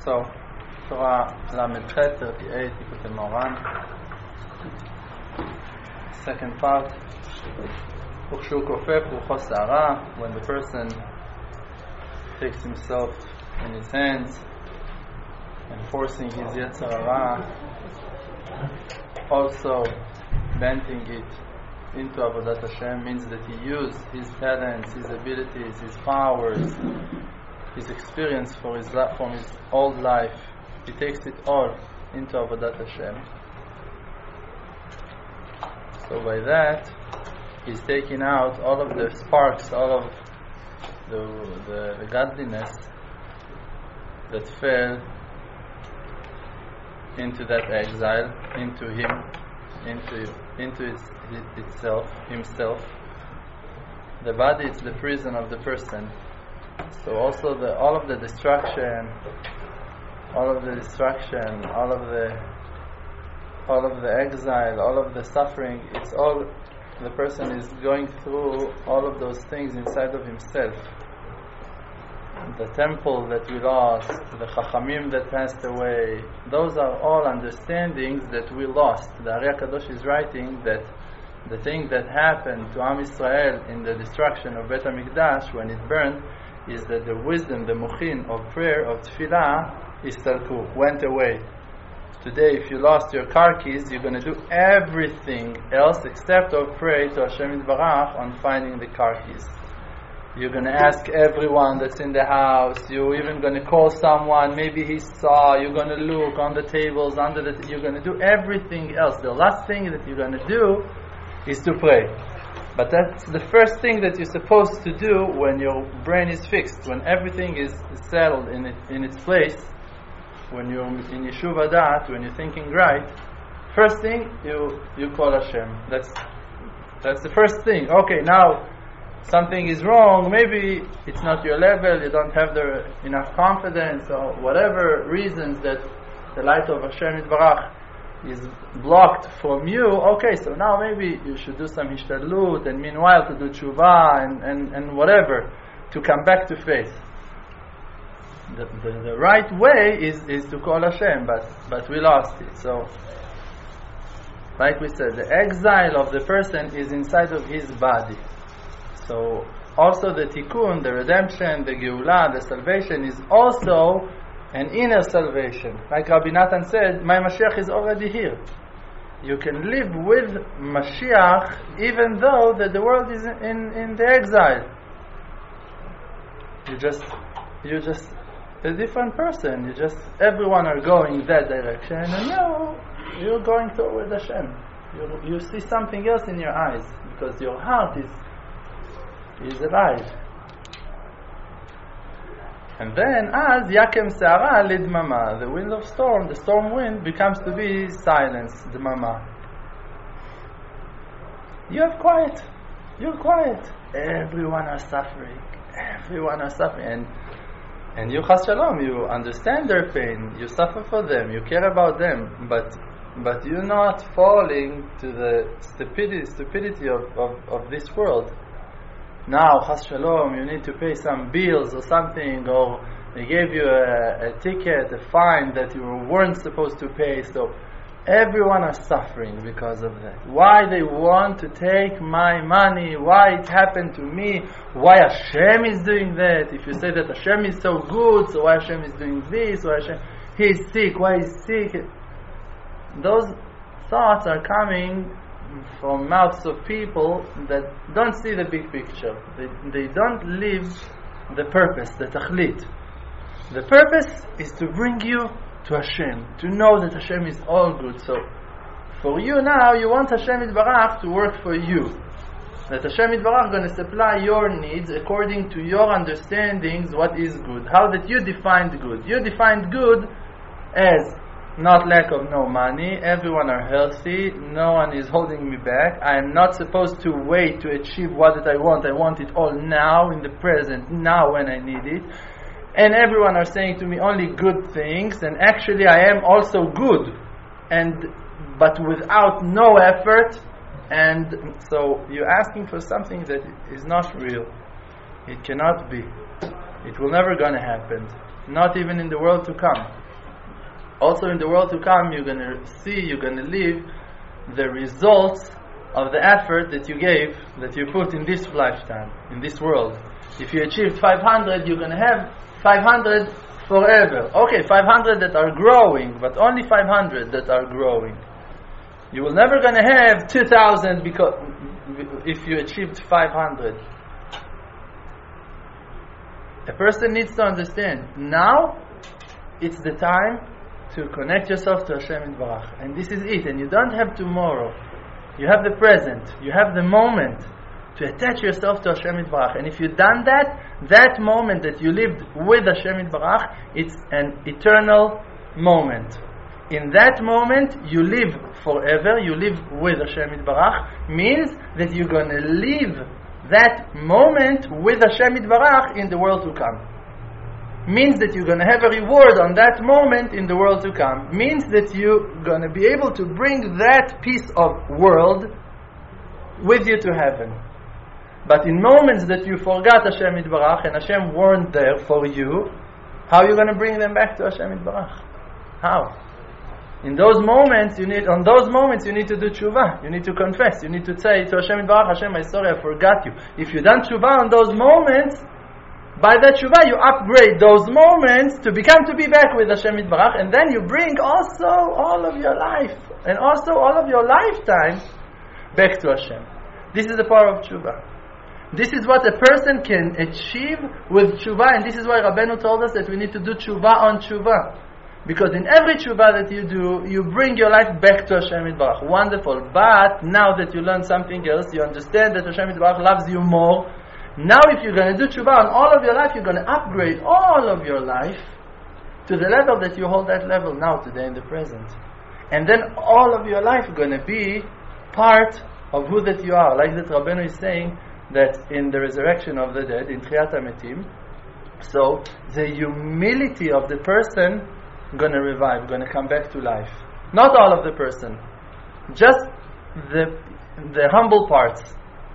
So, Torah Lamed Chet 38, Likutei Moharan. Second part. Ukshu Kofef Rucho Sa'ara, when the person takes himself in his hands and forcing his Yetzer Hara, also bending it into Avodat Hashem, means that he used his talents, his abilities, his powers, his experience from his old life. He takes it all into Avodat Hashem. So by that, he's taking out all of the sparks, all of the godliness that fell into that exile, into him, into himself. The body is the prison of the person. So also all of the destruction, all of the exile, all of the suffering, it's all, the person is going through all of those things inside of himself. The temple that we lost, the Chachamim that passed away, those are all understandings that we lost. The Ari HaKadosh is writing that the thing that happened to Am Yisrael in the destruction of Bet HaMikdash when it burned is that the wisdom, the mochin of prayer, of tefillah, went away. Today, if you lost your car keys, you're going to do everything else except of pray to Hashem Yitbarach on finding the car keys. You're going to ask everyone that's in the house. You're even going to call someone. Maybe he saw. You're going to look on the tables, you're going to do everything else. The last thing that you're going to do is to pray. But that's the first thing that you're supposed to do when your brain is fixed, when everything is settled in its place, when you're in Yeshuv Hadat, when you're thinking right. First thing, you call Hashem. That's the first thing. Okay, now something is wrong, maybe it's not your level, you don't have enough confidence, or whatever reasons that the light of Hashem Yitbarach is blocked from you. Okay, so now maybe you should do some hishtadlut, and meanwhile to do tshuva and whatever, to come back to faith. The right way is to call Hashem, but we lost it. So, like we said, the exile of the person is inside of his body. So also the tikkun, the redemption, the geulah, the salvation is also an inner salvation. Like Rabbi Natan said, my Mashiach is already here. You can live with Mashiach even though that the world is in the exile. You're just a different person. Everyone are going that direction, and you're going toward Hashem. You see something else in your eyes because your heart is alive. And then, as Yakem Se'ara Lidmama, the wind of storm, the storm wind becomes to be silence, Dmama. You have quiet. You're quiet. Everyone are suffering. And you, Chas Shalom, you understand their pain. You suffer for them. You care about them. But you're not falling to the stupidity of this world. Now, Chas Shalom, you need to pay some bills or something, or they gave you a ticket, a fine that you weren't supposed to pay. So everyone is suffering because of that. Why they want to take my money? Why it happened to me? Why Hashem is doing that? If you say that Hashem is so good, so why Hashem is doing this? Why Hashem, he is sick? Why is sick? Those thoughts are coming from mouths of people that don't see the big picture. They don't live the purpose, the tachlit. The purpose is to bring you to Hashem, to know that Hashem is all good. So for you now, you want Hashem Yitbarach to work for you. That Hashem Yitbarach going to supply your needs according to your understandings what is good. How that you defined good. You defined good as not lack of no money, everyone are healthy, no one is holding me back, I am not supposed to wait to achieve what that I want it all now, in the present, now when I need it, and everyone are saying to me only good things, and actually I am also good, but without no effort, and so you're asking for something that is not real. It cannot be. It will never gonna happen. not even in the world to come. Also in the world to come, you're going to see, you're going to live the results of the effort that you gave, that you put in this lifetime, in this world. If you achieved 500, you're going to have 500 forever. Okay, 500 that are growing, but only 500 that are growing. You will never going to have 2,000 because if you achieved 500. A person needs to understand, now it's the time to connect yourself to Hashem Yitbarach. And this is it. And you don't have tomorrow. You have the present. You have the moment to attach yourself to Hashem Yitbarach. And if you've done that, that moment that you lived with Hashem Yitbarach, it's an eternal moment. In that moment, you live forever. You live with Hashem Yitbarach. Means that you're going to live that moment with Hashem Yitbarach in the world to come. Means that you're going to have a reward on that moment in the world to come. Means that you're going to be able to bring that piece of world with you to heaven. But in moments that you forgot Hashem Yitbarach and Hashem weren't there for you, how are you going to bring them back to Hashem Yitbarach? How? On those moments you need to do tshuva. You need to confess. You need to say to Hashem Yitbarach, Hashem, I'm sorry, I forgot you. If you done tshuva on those moments, by that tshuva you upgrade those moments to become to be back with Hashem Yitbarach, and then you bring also all of your life and also all of your lifetime back to Hashem. This is the power of tshuva. This is what a person can achieve with tshuva, and this is why Rabbeinu told us that we need to do tshuva on tshuva. Because in every tshuva that you do, you bring your life back to Hashem Yitbarach. Wonderful. But now that you learn something else, you understand that Hashem Yitbarach loves you more. Now if you're going to do tshuva on all of your life, you're going to upgrade all of your life to the level that you hold that level now, today, in the present. And then all of your life is going to be part of who that you are. Like that Rabbeinu is saying that in the resurrection of the dead, in Tchiyat HaMetim, so the humility of the person going to revive, going to come back to life. Not all of the person, just the humble parts.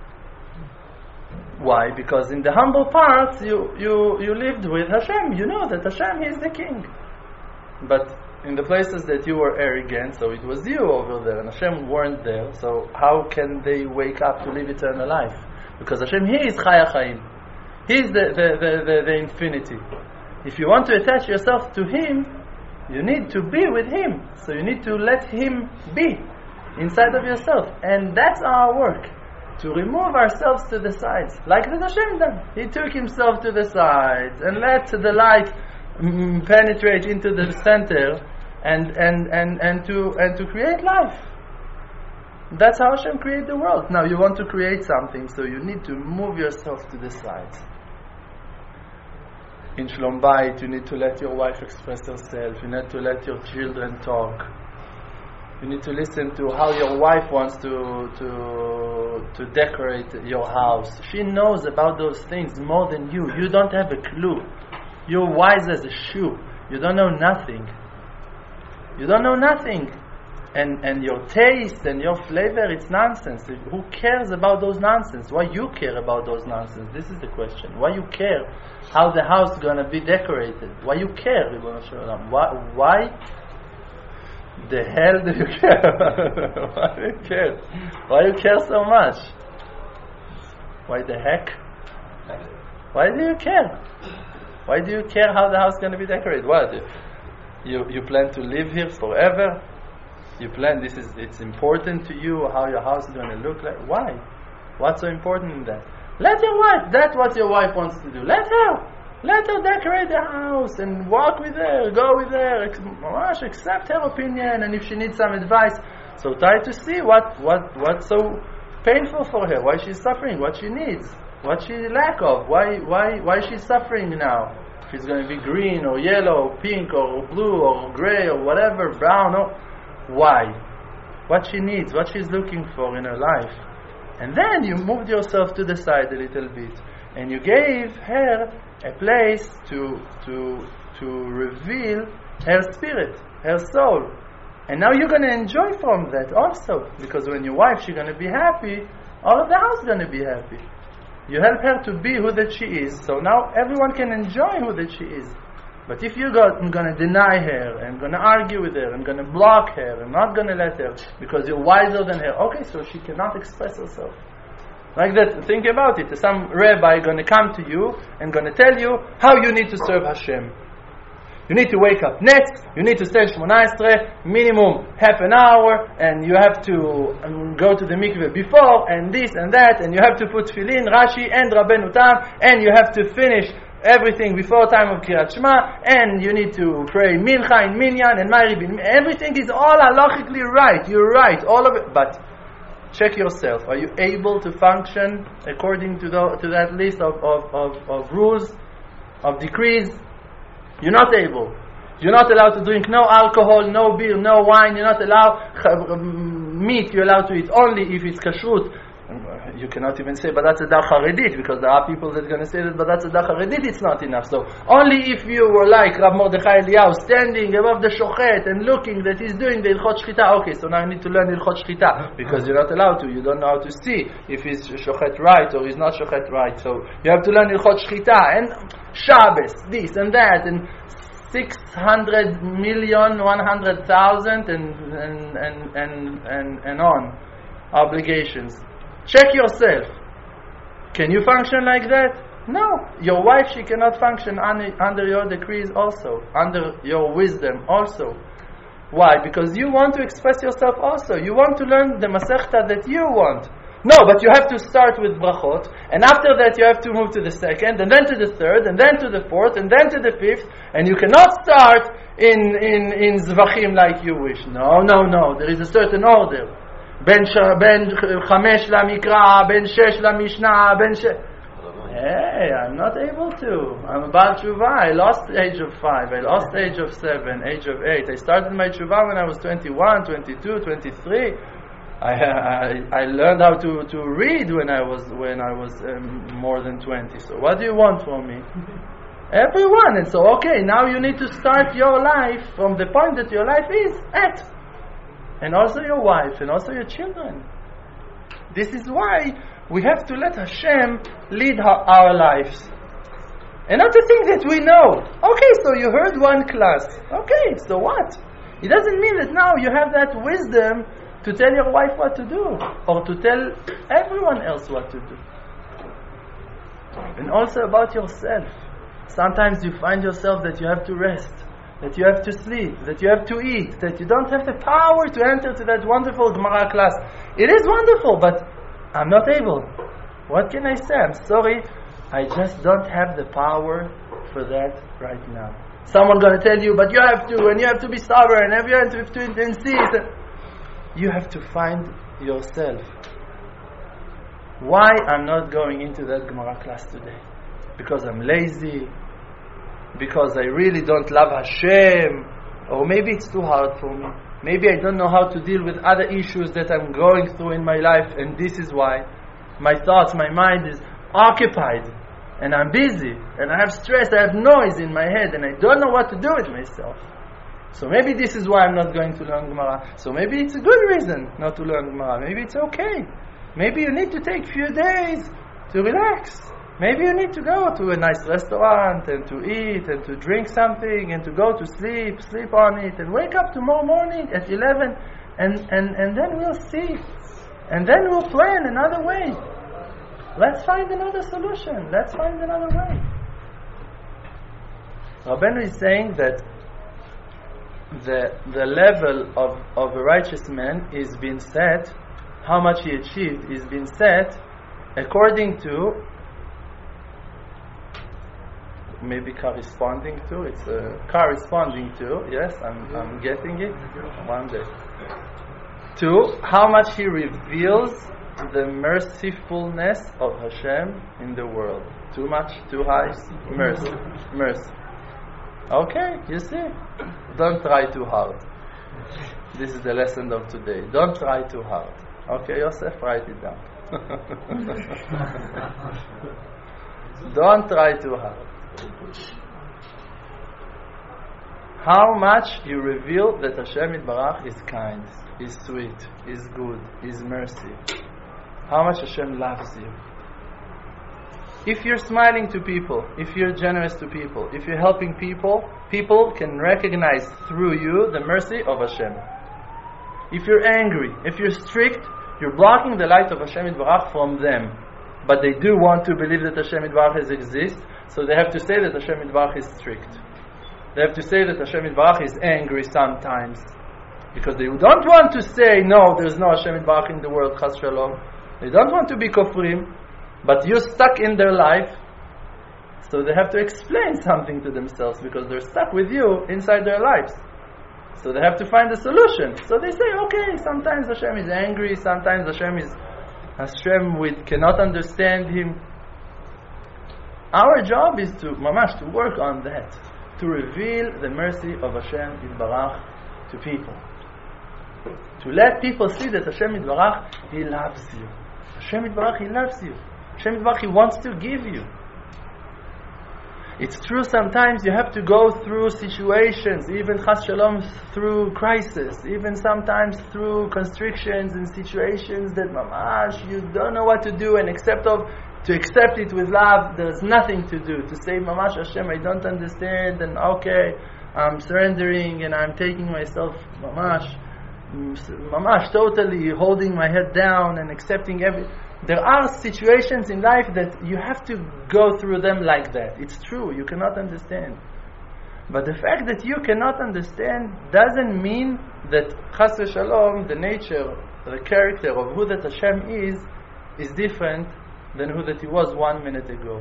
Why? Because in the humble parts you lived with Hashem. You know that Hashem is the king. But in the places that you were arrogant, so it was you over there, and Hashem weren't there. So how can they wake up to live eternal life? Because Hashem, He is Chaya Chaim. He is the infinity. If you want to attach yourself to Him, you need to be with Him. So you need to let Him be inside of yourself. And that's our work. To remove ourselves to the sides. Like the Hashem done. He took Himself to the sides and let the light penetrate into the center and to create life. That's how Hashem created the world. Now you want to create something, so you need to move yourself to the sides. In Shlom Bayit, you need to let your wife express herself. You need to let your children talk. You need to listen to how your wife wants to decorate your house. She knows about those things more than you. You don't have a clue. You're wise as a shoe. You don't know nothing. You don't know nothing. And your taste and your flavor, it's nonsense. Who cares about those nonsense? Why you care about those nonsense? This is the question. Why you care how the house is going to be decorated? Why you care? Why the hell do you care? Why do you care? Why you care so much? Why the heck? Why do you care? Why do you care how the house is going to be decorated? What? You plan to live here forever? You plan it's important to you how your house is going to look like? Why? What's so important in that? Let your wife, that's what your wife wants to do. Let her decorate the house and walk with her, go with her, accept her opinion, and if she needs some advice, so try to see what's so painful for her, why she's suffering, what she needs, what she lack of, why she's suffering now. If it's going to be green or yellow or pink or blue or gray or whatever, brown, or why? What she needs, what she's looking for in her life. And then you moved yourself to the side a little bit and you gave her a place to reveal her spirit, her soul. And now you're going to enjoy from that also, because when your wife, she's going to be happy, all of the house is going to be happy. You help her to be who that she is, so now everyone can enjoy who that she is. But if you're going to deny her and going to argue with her and going to block her and not going to let her because you're wiser than her, okay, so she cannot express herself. Like that, think about it. Some rabbi going to come to you and going to tell you how you need to serve Hashem. You need to wake up next, you need to stay Shmona Esrei, minimum half an hour, and you have to go to the mikveh before, and this and that, and you have to put tefillin, Rashi, and Rabbeinu Tam, and you have to finish everything before time of Kriyat Shema, and you need to pray Mincha in Minyan, and Ma'ariv in everything is all halachically right, you're right, all of it, but check yourself, are you able to function according to that list of rules, of decrees? You're not able. You're not allowed to drink no alcohol, no beer, no wine. You're not allowed meat. You're allowed to eat only if it's kashrut. You cannot even say, but that's a dah charedit, because there are people that are going to say that, but that's a dah charedit, it's not enough. So only if you were like Rav Mordechai Eliyahu, standing above the shochet and looking that he's doing the Ilchot Shchita, okay, so now you need to learn Ilchot Shchita, because you're not allowed to. You don't know how to see if he's shochet right or he's not shochet right. So you have to learn Ilchot Shchita and Shabbos, this and that, and 600,100,000 and on obligations. Check yourself. Can you function like that? No. Your wife, she cannot function under your decrees also, under your wisdom also. Why? Because you want to express yourself also. You want to learn the Masechta that you want. No, but you have to start with brachot, and after that you have to move to the second, and then to the third, and then to the fourth, and then to the fifth, and you cannot start in zvachim like you wish. No. There is a certain order. Ben 5 למקרא, Ben 6 למשנה, Hey, I'm not able to. I'm a Baal Tshuva. I lost the age of 5. I lost the age of 7, age of 8. I started my Tshuva when I was 21, 22, 23. I learned how to read when I was more than 20. So what do you want from me? Everyone. And so okay, now you need to start your life from the point that your life is at. And also your wife, and also your children. This is why we have to let Hashem lead our lives. And not to think that we know. Okay, so you heard one class. Okay, so what? It doesn't mean that now you have that wisdom to tell your wife what to do, or to tell everyone else what to do. And also about yourself. Sometimes you find yourself that you have to rest, that you have to sleep, that you have to eat, that you don't have the power to enter to that wonderful Gemara class. It is wonderful, but I'm not able. What can I say? I'm sorry, I just don't have the power for that right now. Someone going to tell you, but you have to, and you have to be stubborn, and you have to insist. You have to find yourself. Why I'm not going into that Gemara class today? Because I'm lazy? Because I really don't love Hashem? Or maybe it's too hard for me. Maybe I don't know how to deal with other issues that I'm going through in my life, and this is why my thoughts, my mind is occupied, and I'm busy, and I have stress, I have noise in my head, and I don't know what to do with myself. So maybe this is why I'm not going to learn Gemara. So maybe it's a good reason not to learn Gemara. Maybe it's okay. Maybe you need to take a few days to relax. Maybe you need to go to a nice restaurant and to eat and to drink something and to go to sleep on it, and wake up tomorrow morning at 11, and then we'll see. And then we'll plan another way. Let's find another solution. Let's find another way. Rabbeinu is saying that the level of a righteous man is being set, how much he achieved is being set according to, maybe corresponding to, it's corresponding to, yes, I'm getting it, one day, to how much he reveals the mercifulness of Hashem in the world. Too much, too high, mercy. Okay, you see? Don't try too hard. This is the lesson of today. Don't try too hard. Okay, Yosef, write it down. Don't try too hard. How much you reveal that Hashem Yitbarach is kind, is sweet, is good, is mercy. How much Hashem loves you. If you're smiling to people, if you're generous to people, if you're helping people, people can recognize through you the mercy of Hashem. If you're angry, if you're strict, you're blocking the light of Hashem Yitbarach from them. But they do want to believe that Hashem Yitbarach exists, so they have to say that Hashem Yitbarach is strict. They have to say that Hashem Yitbarach is angry sometimes. Because they don't want to say, no, there's no Hashem Yitbarach in the world, Chas Shalom. They don't want to be kofrim, but you're stuck in their life, so they have to explain something to themselves because they're stuck with you inside their lives. So they have to find a solution. So they say, okay, sometimes Hashem is angry, sometimes we cannot understand Him. Our job is to work on that, to reveal the mercy of Hashem Yitbarach to people. To let people see that Hashem Yitbarach, He loves you. Hashem Yitbarach, He loves you. Hashem Yitbarach, He wants to give you. It's true sometimes you have to go through situations, even Chas Shalom through crisis, even sometimes through constrictions and situations that mamash, you don't know what to do, and to accept it with love, there's nothing to do. To say, mamash Hashem, I don't understand, and okay, I'm surrendering and I'm taking myself mamash totally holding my head down and accepting everything. There are situations in life that you have to go through them like that. It's true, you cannot understand. But the fact that you cannot understand doesn't mean that Chas v'Shalom, the nature, the character of who that Hashem is different than who that He was 1 minute ago.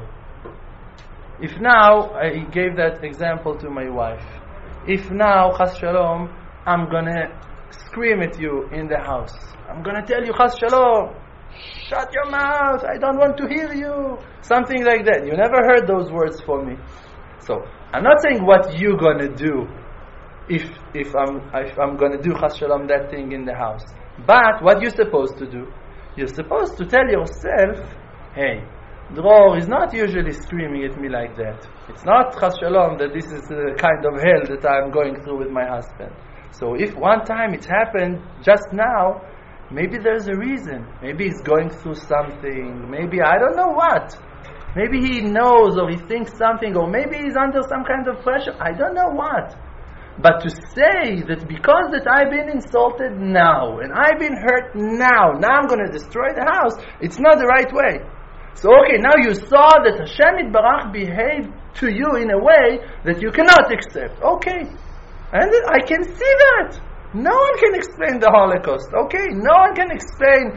If now, I gave that example to my wife. If now, Chas Shalom, I'm gonna scream at you in the house. I'm gonna tell you, Chas Shalom, shut your mouth, I don't want to hear you. Something like that. You never heard those words from me. So, I'm not saying what you're gonna do if I'm gonna do Chas Shalom that thing in the house. But what you're supposed to do, you're supposed to tell yourself, hey, Dror is not usually screaming at me like that. It's not Chas Shalom that this is the kind of hell that I'm going through with my husband. So if one time it happened just now, maybe there's a reason. Maybe he's going through something. Maybe I don't know what. Maybe he knows or he thinks something, or maybe he's under some kind of pressure. I don't know what. But to say that because that I've been insulted now and I've been hurt now I'm going to destroy the house, it's not the right way. So okay, now you saw that Hashem Yitbarach behaved to you in a way that you cannot accept. Okay. And I can see that. No one can explain the Holocaust. Okay, no one can explain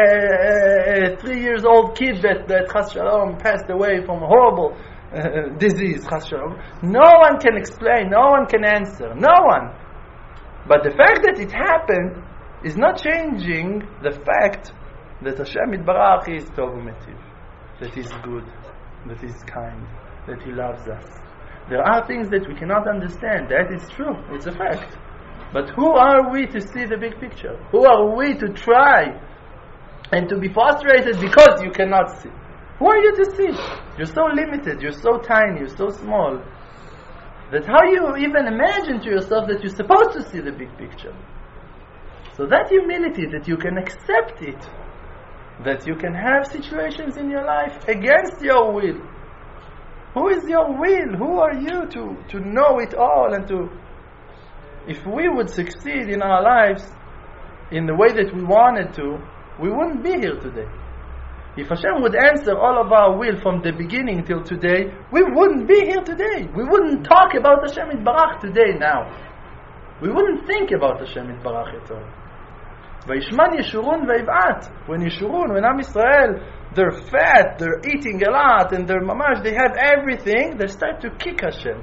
a 3-year-old kid that Chas Shalom passed away from a horrible disease, Chas Shalom. No one can explain, no one can answer, no one. But the fact that it happened is not changing the fact that Hashem Yitbarach is Tov Umetiv, that He's good, that He's kind, that He loves us. There are things that we cannot understand. That is true. It's a fact. But who are we to see the big picture? Who are we to try and to be frustrated because you cannot see? Who are you to see? You're so limited. You're so tiny. You're so small. That how you even imagine to yourself that you're supposed to see the big picture? So that humility, that you can accept it, that you can have situations in your life against your will. Who is your will? Who are you to know it all and to... If we would succeed in our lives in the way that we wanted to, we wouldn't be here today. If Hashem would answer all of our will from the beginning till today, we wouldn't be here today. We wouldn't talk about Hashem Yitbarach today now. We wouldn't think about Hashem Yitbarach at all. Vayishman Yeshurun Vayiv'at. When Am Yisrael, they're fat, they're eating a lot, and they're mamash, they have everything, they start to kick Hashem.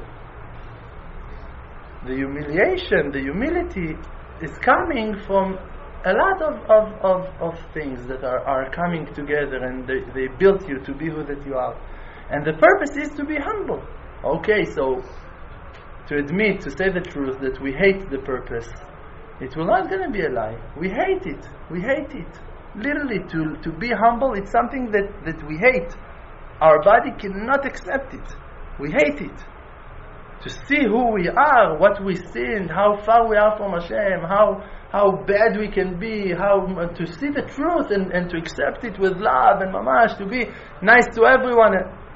The humiliation, the humility is coming from a lot of things that are coming together, and they built you to be who that you are. And the purpose is to be humble. Okay, so to admit, to say the truth, that we hate the purpose, it will not going to be a lie. We hate it. We hate it. Literally, to be humble, it's something that we hate. Our body cannot accept it. We hate it. To see who we are, what we sinned, how far we are from Hashem, how bad we can be, how to see the truth and to accept it with love and mamash, to be nice to everyone.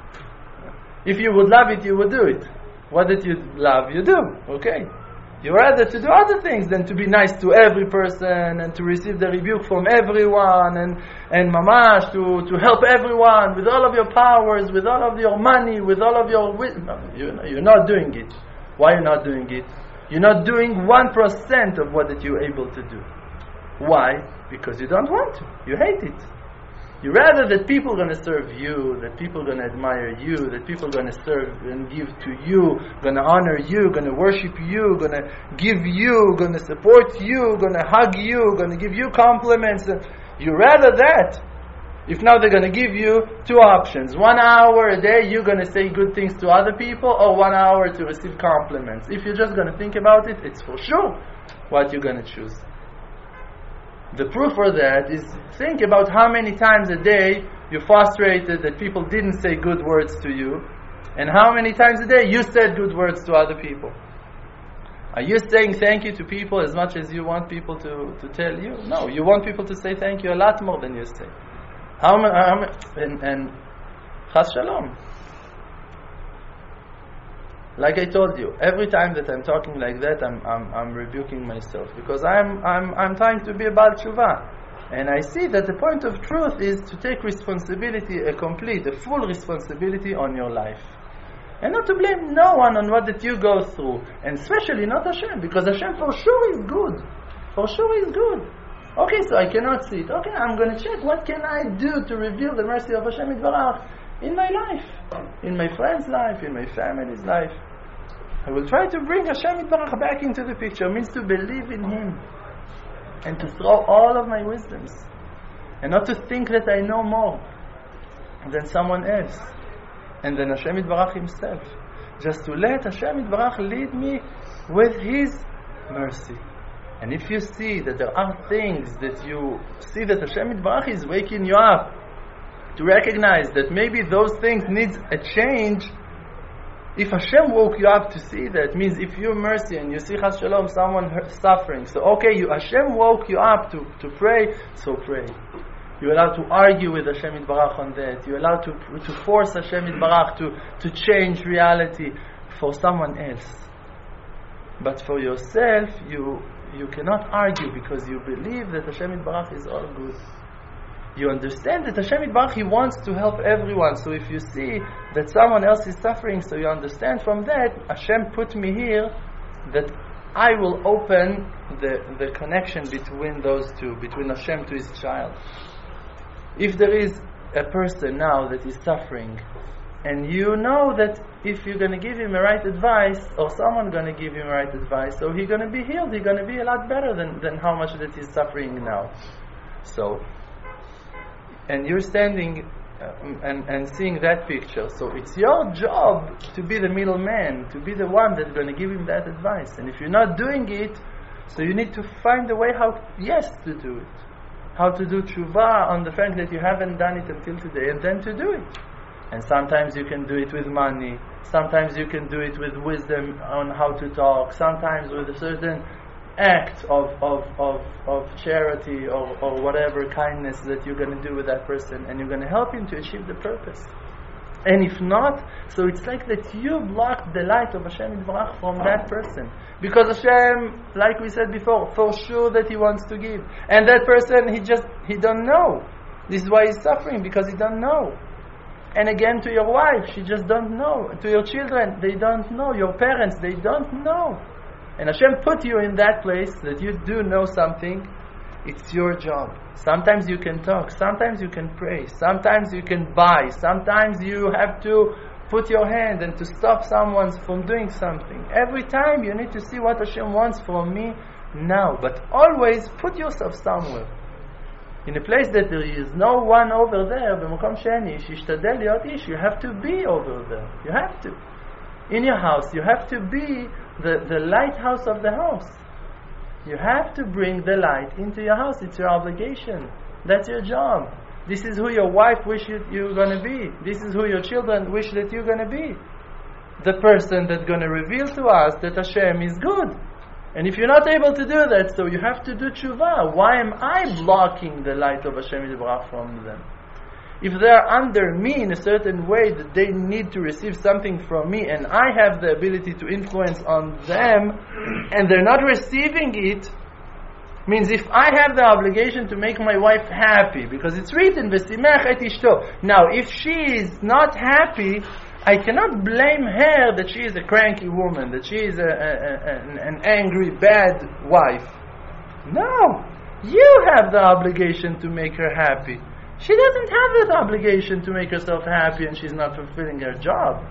If you would love it, you would do it. What did you love, you do. Okay. You rather to do other things than to be nice to every person and to receive the rebuke from everyone and mamash, to help everyone with all of your powers, with all of your money, with all of your wisdom. No, you're not doing it. Why are you not doing it? You're not doing 1% of what that you're able to do. Why? Because you don't want to. You hate it. You rather that people are going to serve you, that people are going to admire you, that people are going to serve and give to you, going to honor you, going to worship you, going to give you, going to support you, going to hug you, going to give you compliments. You rather that. If now they're going to give you 2 options. 1 hour a day you're going to say good things to other people, or 1 hour to receive compliments. If you're just going to think about it, it's for sure what you're going to choose. The proof for that is, think about how many times a day you're frustrated that people didn't say good words to you, and how many times a day you said good words to other people. Are you saying thank you to people as much as you want people to tell you? No, you want people to say thank you a lot more than you say. And Chas Shalom. Like I told you, every time that I'm talking like that, I'm rebuking myself, because I'm trying to be a Baal Tshuva, and I see that the point of truth is to take responsibility, a full responsibility on your life, and not to blame no one on what that you go through, and especially not Hashem, because Hashem for sure is good. Okay, so I cannot see it. Okay, I'm going to check what can I do to reveal the mercy of Hashem Yitbarach in my life, in my friend's life, in my family's life. I will try to bring Hashem Yitbarach back into the picture. It means to believe in Him and to throw all of my wisdoms, and not to think that I know more than someone else and then Hashem Yitbarach Himself. Just to let Hashem Yitbarach lead me with His mercy. And if you see that there are things that you see that Hashem Yitbarach is waking you up to recognize that maybe those things need a change, if Hashem woke you up to see that, means if you're mercy and you see Chas Shalom someone suffering, so okay, Hashem woke you up to pray, so pray. You're allowed to argue with Hashem Yitbarach on that. You're allowed to force Hashem Yitbarach to change reality for someone else. But for yourself, you cannot argue, because you believe that Hashem Yitbarach is all good. You understand that Hashem Yitbarach, He wants to help everyone. So if you see that someone else is suffering, so you understand from that, Hashem put me here that I will open the connection between those two, between Hashem to His child. If there is a person now that is suffering, and you know that if you're going to give him a right advice, or someone going to give him right advice, so he's going to be healed, he's going to be a lot better than how much that he's suffering now. So, and you're standing and seeing that picture, so it's your job to be the middleman, to be the one that's going to give him that advice. And if you're not doing it, so you need to find a way how to do it, how to do tshuva on the fact that you haven't done it until today, and then to do it. And sometimes you can do it with money, sometimes you can do it with wisdom on how to talk, sometimes with a certain act of charity or whatever kindness that you're going to do with that person, and you're going to help him to achieve the purpose. And if not, so it's like that you blocked the light of Hashem Yitbarach from that person, because Hashem, like we said before, for sure that He wants to give, and that person he don't know. This is why he's suffering, because he don't know. And again, to your wife, she just don't know. To your children, they don't know. Your parents, they don't know. And Hashem put you in that place that you do know something. It's your job. Sometimes you can talk, sometimes you can pray, sometimes you can buy, sometimes you have to put your hand and to stop someone from doing something. Every time you need to see what Hashem wants from me now. But always put yourself somewhere, in a place that there is no one over there. במקום שאין איש, ישתדל להיות איש. You have to be over there. You have to. In your house, you have to be the lighthouse of the house. You have to bring the light into your house. It's your obligation. That's your job. This is who your wife wishes you're going to be. This is who your children wish that you're going to be. The person that's going to reveal to us that Hashem is good. And if you're not able to do that, so you have to do tshuva. Why am I blocking the light of Hashem Yitbarach from them? if they are under me in a certain way that they need to receive something from me, and I have the ability to influence on them, and they're not receiving it, means if I have the obligation to make my wife happy, because it's written, V'simech et ishto. Now, if she is not happy, I cannot blame her that she is a cranky woman, that she is an angry, bad wife. No! You have the obligation to make her happy. She doesn't have that obligation to make herself happy and she's not fulfilling her job.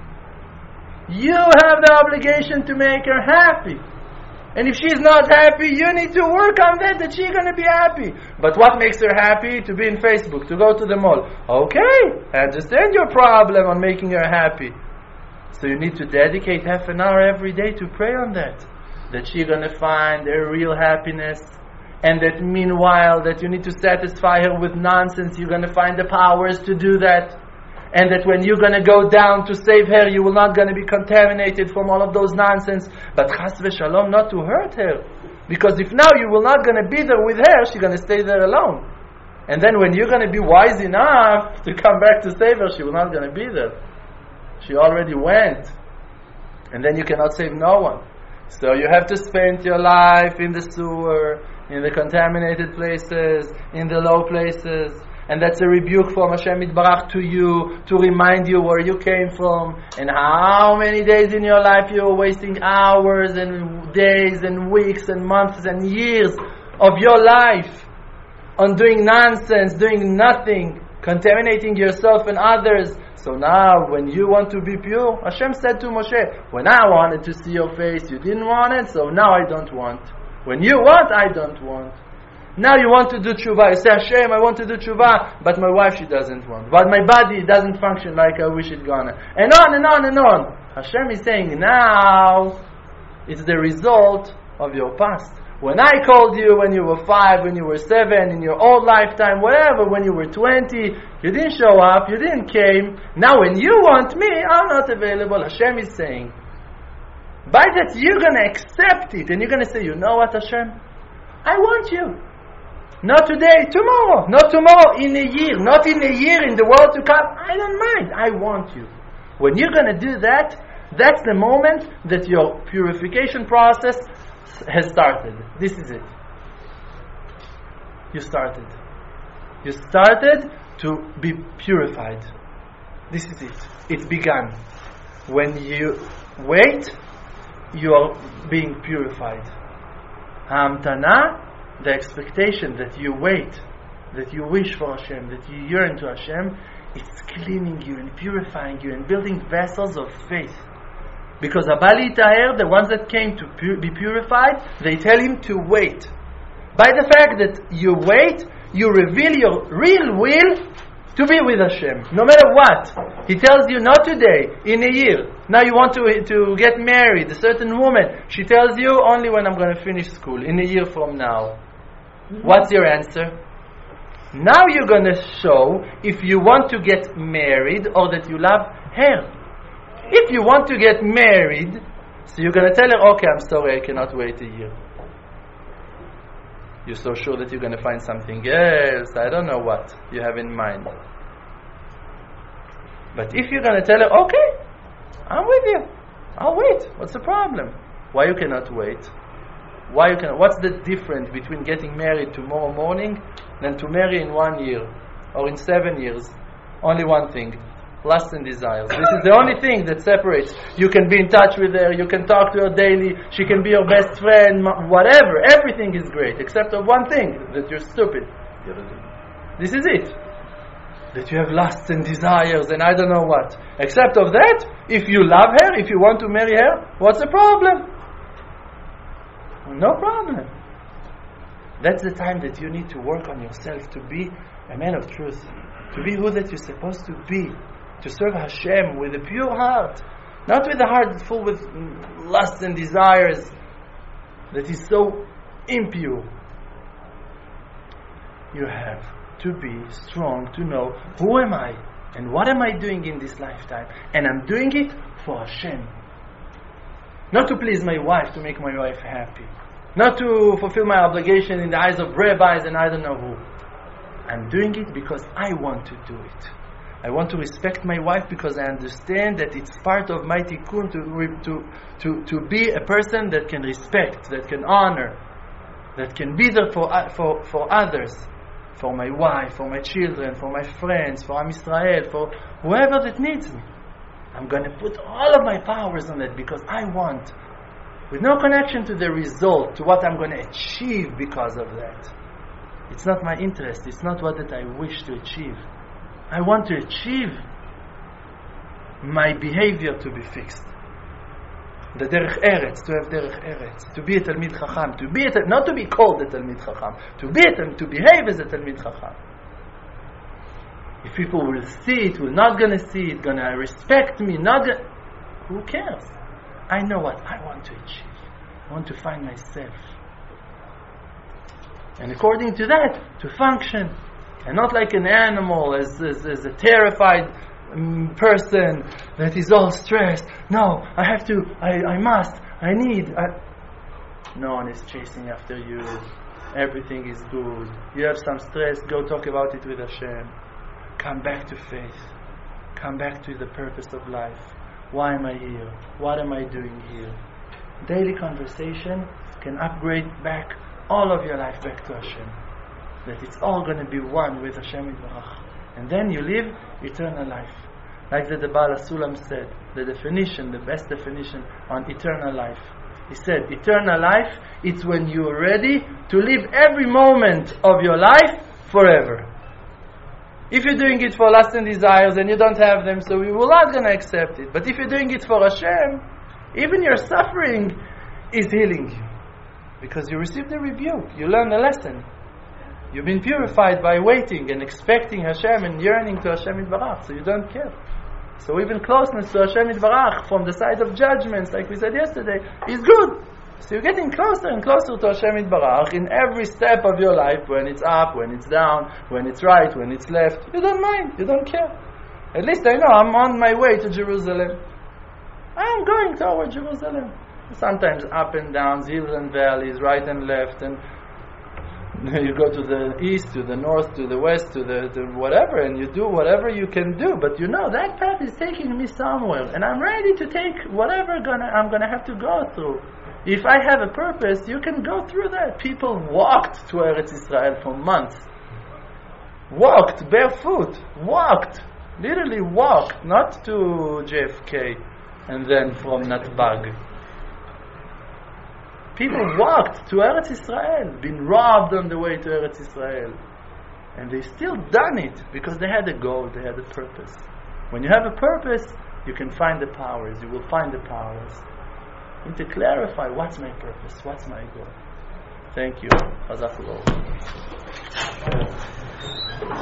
You have the obligation to make her happy. And if she's not happy, you need to work on that she's going to be happy. But what makes her happy? To be in Facebook, to go to the mall. Okay, I understand your problem on making her happy. So you need to dedicate half an hour every day to pray on that she's going to find her real happiness. And that meanwhile, that you need to satisfy her with nonsense, you're going to find the powers to do that. And that when you're going to go down to save her, you will not going to be contaminated from all of those nonsense. But chas v'shalom, not to hurt her. Because if now you will not going to be there with her, she's going to stay there alone. And then when you're going to be wise enough to come back to save her, she will not going to be there. She already went. And then you cannot save no one. So you have to spend your life in the sewer, in the contaminated places, in the low places. And that's a rebuke from Hashem Yitbarach to you, to remind you where you came from, and how many days in your life you were wasting hours and days and weeks and months and years of your life on doing nonsense, doing nothing, contaminating yourself and others. So now, when you want to be pure, Hashem said to Moshe, when I wanted to see your face, you didn't want it, so now I don't want. When you want, I don't want. Now you want to do tshuva. You say, Hashem, I want to do tshuva, but my wife, she doesn't want. But my body doesn't function like I wish it gonna. And on and on and on. Hashem is saying, now, it's the result of your past. When I called you when you were 5, when you were 7, in your old lifetime, whatever, when you were 20, you didn't show up, you didn't came. Now when you want me, I'm not available. Hashem is saying, by that you're going to accept it, and you're going to say, you know what, Hashem? I want you. Not today, tomorrow. Not tomorrow, in a year. Not in a year, in the world to come. I don't mind. I want you. When you're going to do that, that's the moment that your purification process has started. This is it. You started. You started to be purified. This is it. It's begun. When you wait, you are being purified. Hamtana, the expectation that you wait, that you wish for Hashem, that you yearn to Hashem, it's cleaning you and purifying you and building vessels of faith. Because Abali Taher, the ones that came to be purified, they tell him to wait. By the fact that you wait, you reveal your real will to be with Hashem, no matter what. He tells you, not today, in a year. Now you want to get married, a certain woman. She tells you, only when I'm going to finish school, in a year from now. What's your answer? Now you're going to show if you want to get married or that you love her. If you want to get married, so you're going to tell her, okay, I'm sorry, I cannot wait a year. You're so sure that you're going to find something else. I don't know what you have in mind. But if you're going to tell her, okay, I'm with you, I'll wait. What's the problem? Why you cannot wait? Why you cannot? What's the difference between getting married tomorrow morning than to marry in 1 year or in 7 years? Only one thing. Lust and desires. This is the only thing that separates. You can be in touch with her, you can talk to her daily, she can be your best friend, whatever. Everything is great, except of one thing, that you're stupid. This is it. That you have lusts and desires and I don't know what. Except of that, if you love her, if you want to marry her, what's the problem? No problem. That's the time that you need to work on yourself to be a man of truth, to be who that you're supposed to be. To serve Hashem with a pure heart, not with a heart full with lust and desires that is so impure. You have to be strong to know who am I and what am I doing in this lifetime, and I'm doing it for Hashem. Not to please my wife, to make my wife happy, not to fulfill my obligation in the eyes of rabbis and I don't know who. I'm doing it because I want to do it. I want to respect my wife because I understand that it's part of my tikkun to be a person that can respect, that can honor, that can be there for others, for my wife, for my children, for my friends, for Am Yisrael, for whoever that needs me. I'm going to put all of my powers on it because I want, with no connection to the result, to what I'm going to achieve because of that. It's not my interest. It's not what that I wish to achieve. I want to achieve my behavior to be fixed. The derech eretz, to have derech eretz, to be a talmid chacham, not to be called a talmid chacham, to behave as a talmid chacham. If people will see it, will not gonna see it, gonna respect me, who cares? I know what I want to achieve. I want to find myself. And according to that, to function. And not like an animal, as a terrified person that is all stressed. No, I have to, I must, I need. No one is chasing after you. Everything is good. You have some stress, go talk about it with Hashem. Come back to faith. Come back to the purpose of life. Why am I here? What am I doing here? Daily conversation can upgrade back all of your life back to Hashem. That it's all going to be one with Hashem Yitbarach. And then you live eternal life. Like the Baal HaSulam said, the best definition on eternal life. He said, eternal life, it's when you're ready to live every moment of your life forever. If you're doing it for lust and desires and you don't have them, so you will not going to accept it. But if you're doing it for Hashem, even your suffering is healing you. Because you received a rebuke, you learned a lesson. You've been purified by waiting and expecting Hashem and yearning to Hashem Yitbarach, so you don't care. So even closeness to Hashem Yitbarach from the side of judgments, like we said yesterday, is good. So you're getting closer and closer to Hashem Yitbarach in every step of your life, when it's up, when it's down, when it's right, when it's left. You don't mind, you don't care. At least I know I'm on my way to Jerusalem. I am going toward Jerusalem. Sometimes up and downs, hills and valleys, right and left, and you go to the east, to the north, to the west, to the whatever, and you do whatever you can do. But you know that path is taking me somewhere, and I'm ready to take whatever I'm gonna have to go through. If I have a purpose, you can go through that. People walked to Eretz Israel for months. Walked barefoot. Literally walked, not to JFK and then from Natbag. People walked to Eretz Israel, been robbed on the way to Eretz Israel. And they still done it because they had a goal, they had a purpose. When you have a purpose, you can find the powers, you will find the powers. You need to clarify, what's my purpose, what's my goal. Thank you. Chazak Hu.